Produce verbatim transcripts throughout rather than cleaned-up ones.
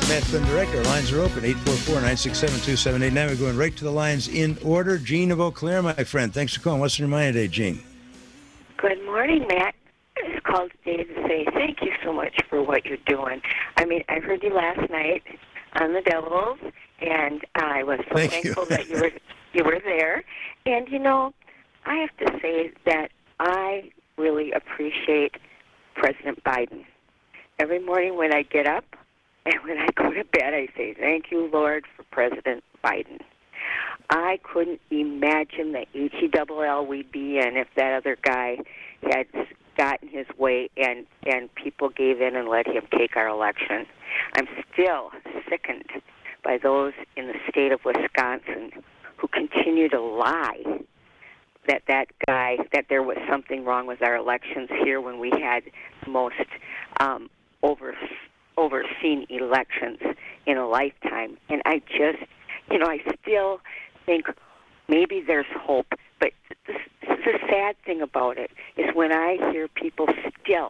Matt Flynn Director. Lines are open, eight four four, nine six seven, two seven eight nine. We're going right to the lines in order. Gene of Eau Claire, my friend. Thanks for calling. What's on your mind today, Gene? Good morning, Matt. I just called today to say thank you so much for what you're doing. I mean, I heard you last night on the Devils, and I was so Thank thankful you. that you were you were there. And, you know, I have to say that I really appreciate President Biden. Every morning when I get up and when I go to bed, I say, thank you, Lord, for President Biden. I couldn't imagine the H E double L we'd be in if that other guy had gotten his way and, and people gave in and let him take our election. I'm still sickened by those in the state of Wisconsin who continue to lie that that guy, that there was something wrong with our elections here when we had the most um, over, overseen elections in a lifetime. And I just, you know, I still think maybe there's hope. But this, this, the sad thing about it is when I hear people still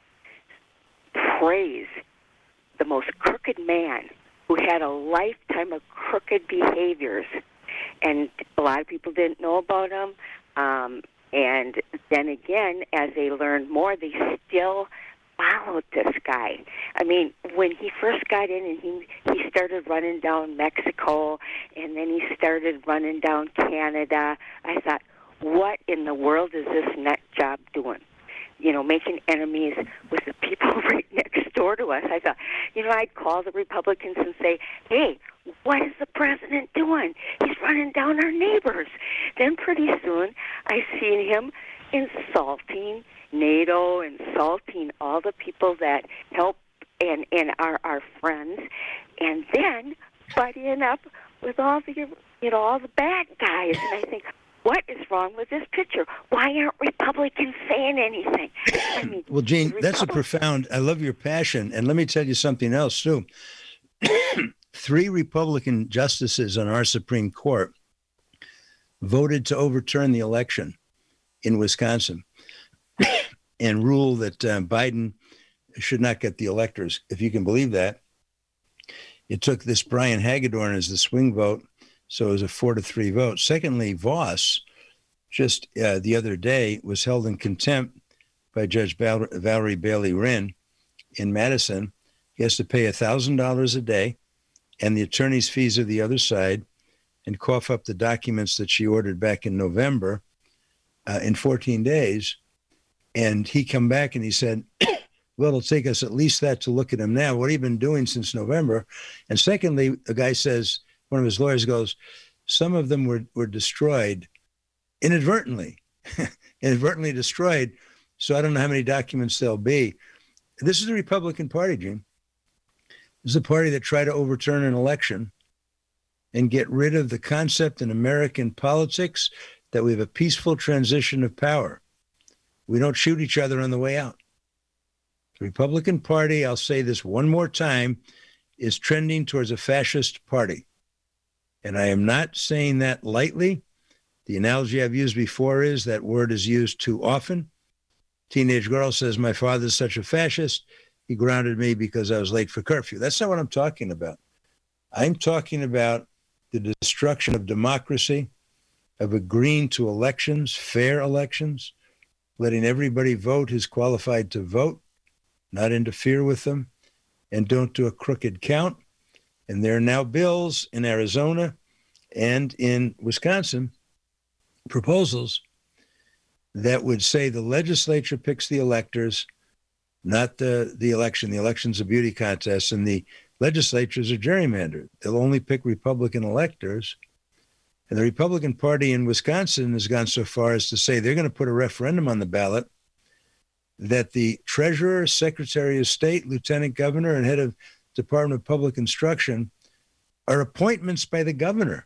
praise the most crooked man who had a lifetime of crooked behaviors, and a lot of people didn't know about him. Um, and then again, as they learned more, they still followed this guy. I mean, when he first got in and he, he started running down Mexico, and then he started running down Canada, I thought, what in the world is this nut job doing? You know, making enemies with the people right next door to us. I thought, you know, I'd call the Republicans and say, hey, what is the president doing? He's running down our neighbors. Then pretty soon I seen him insulting NATO, insulting all the people that help and, and are our friends, and then butting up with all the, you know, all the bad guys. And I think, what is wrong with this picture? Why aren't Republicans saying anything? I mean, well, Gene, that's a profound, I love your passion. And let me tell you something else, too. Three Republican justices on our Supreme Court voted to overturn the election in Wisconsin and rule that uh, Biden should not get the electors. If you can believe that, it took this Brian Hagedorn as the swing vote. So it was a four to three vote. Secondly, Voss, just uh, the other day, was held in contempt by Judge Val- Valerie Bailey Wynn in Madison. He has to pay one thousand dollars a day and the attorney's fees of the other side and cough up the documents that she ordered back in November uh, in fourteen days. And he come back and he said, well, it'll take us at least that to look at him now. What have you been doing since November? And secondly, the guy says, one of his lawyers goes, some of them were, were destroyed inadvertently, inadvertently destroyed. So I don't know how many documents there'll be. This is the Republican Party, Jim. This is the party that tried to overturn an election and get rid of the concept in American politics that we have a peaceful transition of power. We don't shoot each other on the way out. The Republican Party, I'll say this one more time, is trending towards a fascist party. And I am not saying that lightly. The analogy I've used before is that word is used too often. Teenage girl says, my father's such a fascist. He grounded me because I was late for curfew. That's not what I'm talking about. I'm talking about the destruction of democracy, of agreeing to elections, fair elections, letting everybody vote who's qualified to vote, not interfere with them, and don't do a crooked count. And there are now bills in Arizona and in Wisconsin, proposals that would say the legislature picks the electors, not the, the election. The election's a beauty contest, and the legislatures are gerrymandered. They'll only pick Republican electors. And the Republican Party in Wisconsin has gone so far as to say they're going to put a referendum on the ballot that the treasurer, secretary of state, lieutenant governor, and head of Department of Public Instruction are appointments by the governor.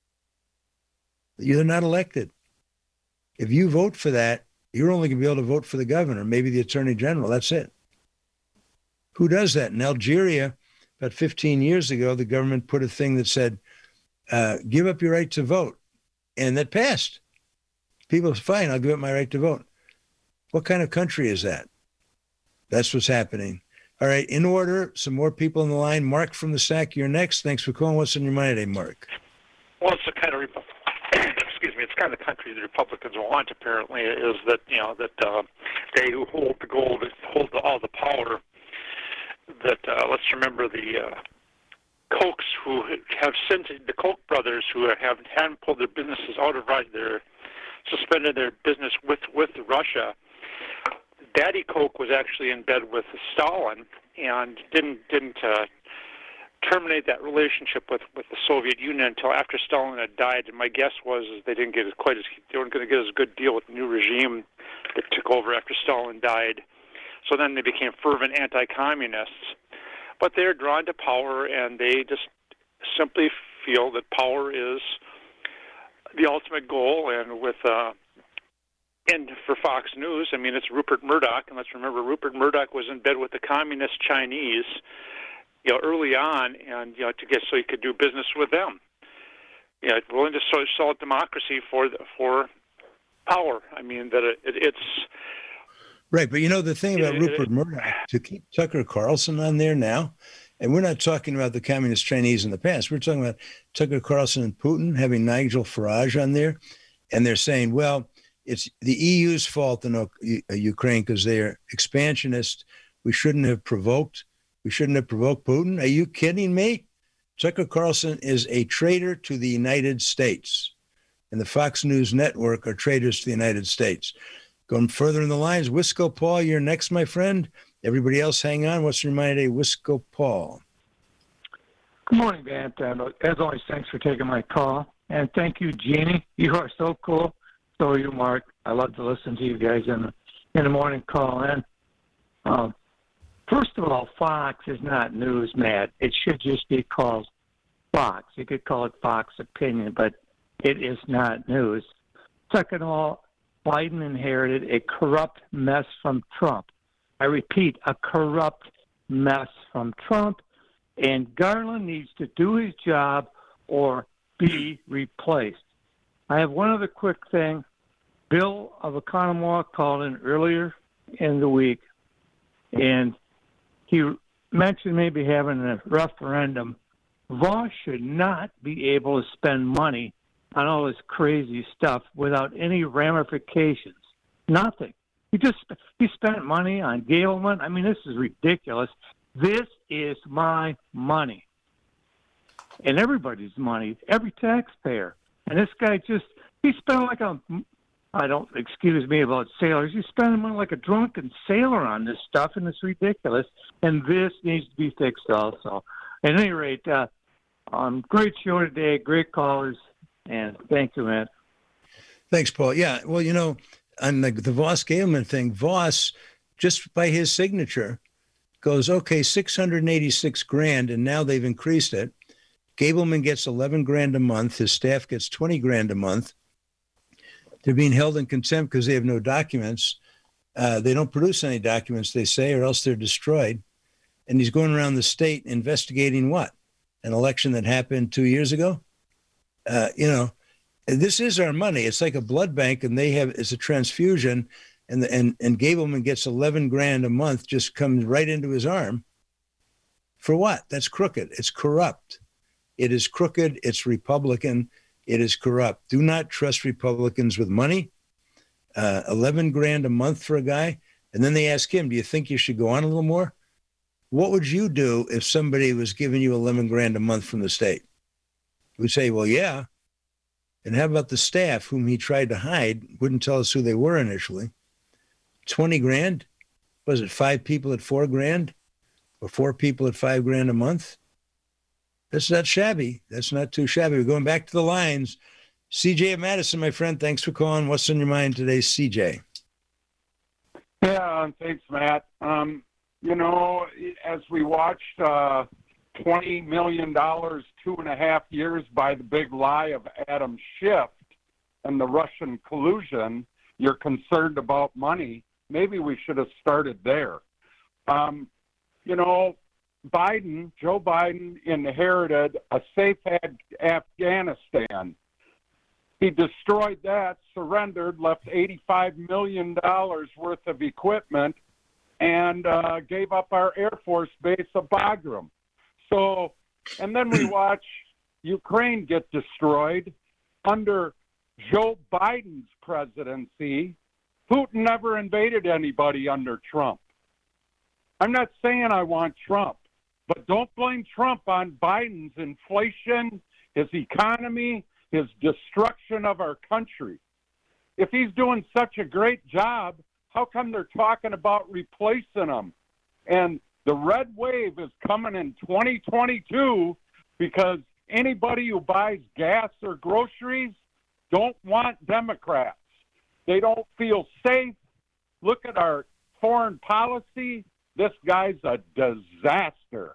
You're not elected. If you vote for that, you're only going to be able to vote for the governor, maybe the attorney general. That's it. Who does that? In Algeria, about fifteen years ago, the government put a thing that said, uh, give up your right to vote. And that passed. People said, fine, I'll give up my right to vote. What kind of country is that? That's what's happening. All right, in order, some more people on the line. Mark from the S A C, you're next. Thanks for calling. What's on your mind today, Mark? Well, it's the kind of excuse me, it's kind of the country the Republicans want. Apparently, is that you know that uh, they who hold the gold, hold the, all the power. That uh, let's remember the uh, Kochs who have since the Koch brothers who have haven't pulled their businesses out of Russia. They're suspended their business with with Russia. Daddy Koch was actually in bed with Stalin and didn't didn't uh, terminate that relationship with, with the Soviet Union until after Stalin had died. And my guess was is they didn't get as quite as they weren't going to get as good deal with the new regime that took over after Stalin died. So then they became fervent anti-communists. But they're drawn to power, and they just simply feel that power is the ultimate goal. And with uh, and for Fox News, I mean, it's Rupert Murdoch, and let's remember Rupert Murdoch was in bed with the communist Chinese, you know, early on, and you know, to get so he could do business with them. You know, willing to sell democracy for for power. I mean, that it, it, it's right. But you know, the thing about it, Rupert it, Murdoch, to keep Tucker Carlson on there now, and we're not talking about the communist Chinese in the past. We're talking about Tucker Carlson and Putin having Nigel Farage on there, and they're saying, well, it's the E U's fault in Ukraine because they're expansionist. We shouldn't have provoked. We shouldn't have provoked Putin. Are you kidding me? Tucker Carlson is a traitor to the United States, and the Fox News Network are traitors to the United States. Going further in the lines, Wisco Paul, you're next, my friend. Everybody else, hang on. What's your mind today, Wisco Paul? Good morning, Van. Uh, as always, thanks for taking my call, and thank you, Jeannie. You are so cool. So are you, Mark. I love to listen to you guys in the in the morning call. And uh, first of all, Fox is not news, Matt. It should just be called Fox. You could call it Fox Opinion, but it is not news. Second of all, Biden inherited a corrupt mess from Trump. I repeat, a corrupt mess from Trump. And Garland needs to do his job or be replaced. I have one other quick thing. Bill of Economowoc called in earlier in the week, and he mentioned maybe having a referendum. Voss should not be able to spend money on all this crazy stuff without any ramifications. Nothing. He just he spent money on Gableman. I mean, this is ridiculous. This is my money, and everybody's money, every taxpayer. And this guy just he spent like a I don't excuse me about sailors. He's spending money like a drunken sailor on this stuff, and it's ridiculous. And this needs to be fixed also. At any rate, uh, um, great show today, great callers, and thank you, man. Thanks, Paul. Yeah, well, you know, on the, the Voss Gableman thing, Voss, just by his signature, goes, okay, six hundred eighty-six grand, and now they've increased it. Gableman gets eleven grand a month. His staff gets twenty grand a month. They're being held in contempt because they have no documents. Uh, they don't produce any documents, they say, or else they're destroyed. And he's going around the state investigating what? An election that happened two years ago? Uh, you know, this is our money. It's like a blood bank, and they have it's a transfusion, and the, and and Gableman gets eleven grand a month, just comes right into his arm. For what? That's crooked. It's corrupt. It is crooked. It's Republican. It is corrupt. Do not trust Republicans with money. Uh, eleven grand a month for a guy. And then they ask him, do you think you should go on a little more? What would you do if somebody was giving you eleven grand a month from the state? We'd say, well, yeah. And how about the staff whom he tried to hide, wouldn't tell us who they were initially? twenty grand? Was it five people at four grand? Or four people at five grand a month? That's not shabby. That's not too shabby. We're going back to the lines. C J of Madison, my friend, thanks for calling. What's on your mind today, C J? Yeah, thanks, Matt. Um, you know, as we watched uh, twenty million dollars, two and a half years by the big lie of Adam Schiff and the Russian collusion, you're concerned about money. Maybe we should have started there. Um, you know, Biden, Joe Biden, inherited a safe Afghanistan. He destroyed that, surrendered, left eighty-five million dollars worth of equipment, and uh, gave up our Air Force base of Bagram. So, and then we watch Ukraine get destroyed under Joe Biden's presidency. Putin never invaded anybody under Trump. I'm not saying I want Trump, but don't blame Trump on Biden's inflation, his economy, his destruction of our country. If he's doing such a great job, how come they're talking about replacing him? And the red wave is coming in twenty twenty-two because anybody who buys gas or groceries don't want Democrats. They don't feel safe. Look at our foreign policy. This guy's a disaster.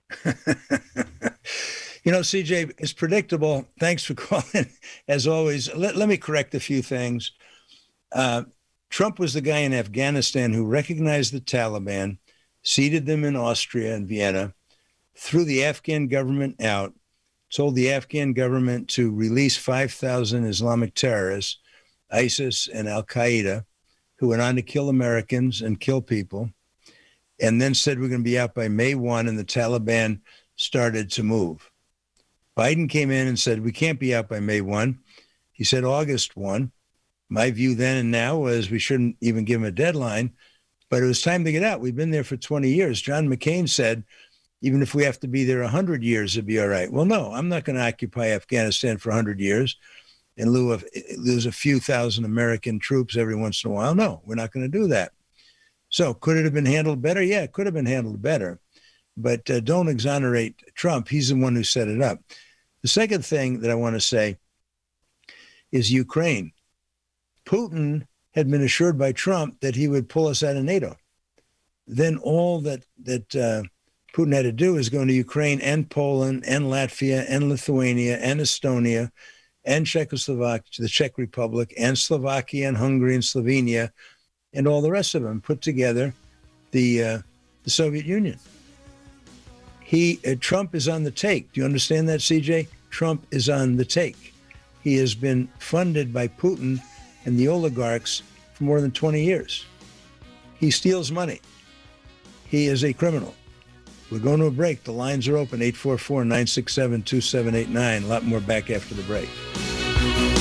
You know, C J, it's predictable. Thanks for calling. As always, let, let me correct a few things. Uh, Trump was the guy in Afghanistan who recognized the Taliban, seated them in Austria and Vienna, threw the Afghan government out, told the Afghan government to release five thousand Islamic terrorists, ISIS and Al-Qaeda, who went on to kill Americans and kill people, and then said we're going to be out by May first, and the Taliban started to move. Biden came in and said, we can't be out by May first. He said August first. My view then and now was we shouldn't even give him a deadline, but it was time to get out. We've been there for twenty years. John McCain said, even if we have to be there one hundred years, it'd be all right. Well, no, I'm not going to occupy Afghanistan for one hundred years in lieu of lose a few thousand American troops every once in a while. No, we're not going to do that. So could it have been handled better? Yeah, it could have been handled better. But uh, don't exonerate Trump. He's the one who set it up. The second thing that I want to say is Ukraine. Putin had been assured by Trump that he would pull us out of NATO. Then all that that uh, Putin had to do is go into Ukraine and Poland and Latvia and Lithuania and Estonia and Czechoslovakia, the Czech Republic, and Slovakia and Hungary and Slovenia and all the rest of them, put together the uh, the Soviet Union. He uh, Trump is on the take. Do you understand that, C J? Trump is on the take. He has been funded by Putin and the oligarchs for more than twenty years. He steals money. He is a criminal. We're going to a break. The lines are open, eight four four, nine six seven, two seven eight nine. A lot more back after the break.